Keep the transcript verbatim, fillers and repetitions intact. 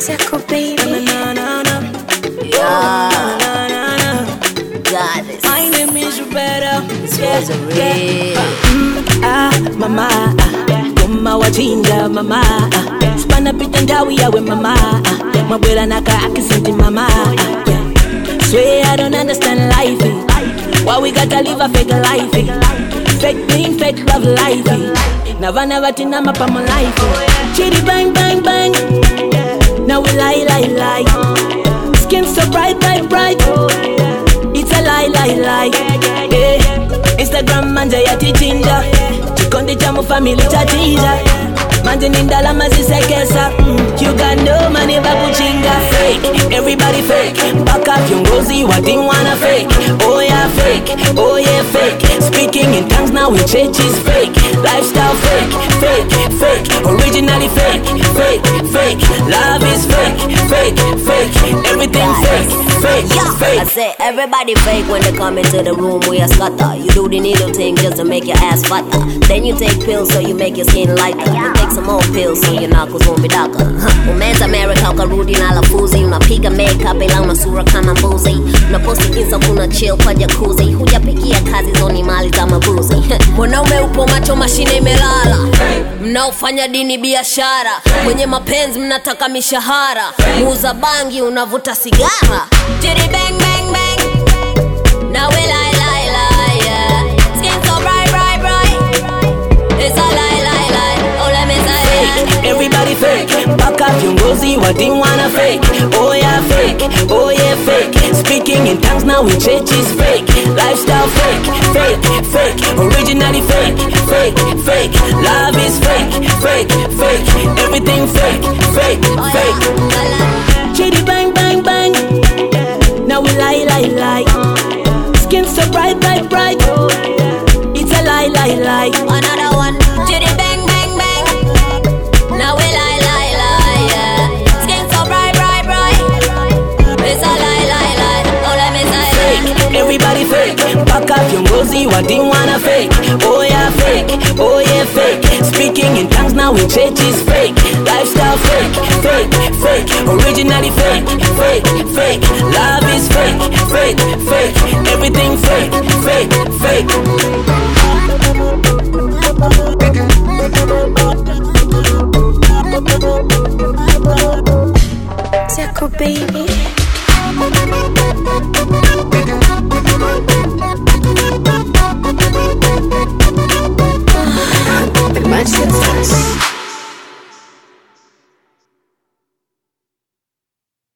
Zako baby. Na, na, na, na. Yeah. Na, na, na. God, this My name is Roberta. was a real. Mm, ah, mama, ah, koma wachinja mama, ah, spana pita ndawi yawe mama, ah, mabwela naka akisenti mama, ah, yeah. Swear I don't understand life, eh. Why we gotta live a fake life, eh. Fake being fake love life, eh. Never never tina mapa my life, eh. Chitty bang bang bang, now we lie lie lie. Skin so bright bright bright, it's a lie lie lie, yeah. Instagram manja ya tichinja, chikondi cha mu family chatija, manje nindala mazisekesa, mm. You got no money bakuchinga. Fake, everybody fake, baka viongozi wati wanna fake. Oh yeah fake, oh yeah fake. Speaking in tongues now in church is fake. Lifestyle fake, fake, fake. Originally fake, fake, fake. Love is fake, fake, fake. Everything fake, fake, Yeah, fake. I said everybody fake when they come into the room we a scatter. You do the needle thing just to make your ass fatter. Then you take pills so you make your skin lighter. You take some more pills so your knuckles won't be darker. Huh. Umenza America ukarudi na lafuzi. Unapiga makeup ila una sura kama mbuzi. Unaposti insta kuna chill kwa jacuzzi. Hujapigia kazi zoni mali za mabuzi. Mwanaume upo macho mashine imelala. Mnaofanya dini biashara. Kwenye mapenzi mnataka mishahara. Muuza bangi unavuta sigara. Chitty bang bang bang. Now we lie lie lie, yeah. Skin so bright bright bright. It's a lie lie lie. Oh let me say Fake, everybody fake, baka viongozi wati wanna fake. Oh yeah fake, oh yeah fake. Speaking in tongues now in church is fake. Lifestyle fake, fake, fake. Originally fake, fake, fake. Love is fake, fake, fake. Everything fake, fake, fake. Chitty bang bang bang, now we lie lie lie. Skin so bright bright bright, it's a lie lie lie. another one. Chitty bang bang bang. Now we lie lie lie, yeah. Skin so bright bright bright. It's a lie lie lie. Oh let me say Fake, everybody fake, baka viongozi wati wanna fake. Oh yeah fake, oh yeah fake. Speaking in tongues now in church is fake. Lifestyle fake, fake, fake. Originally fake, fake, fake. Love is fake, fake, fake. Everything fake, fake, fake. Zako baby. Much success.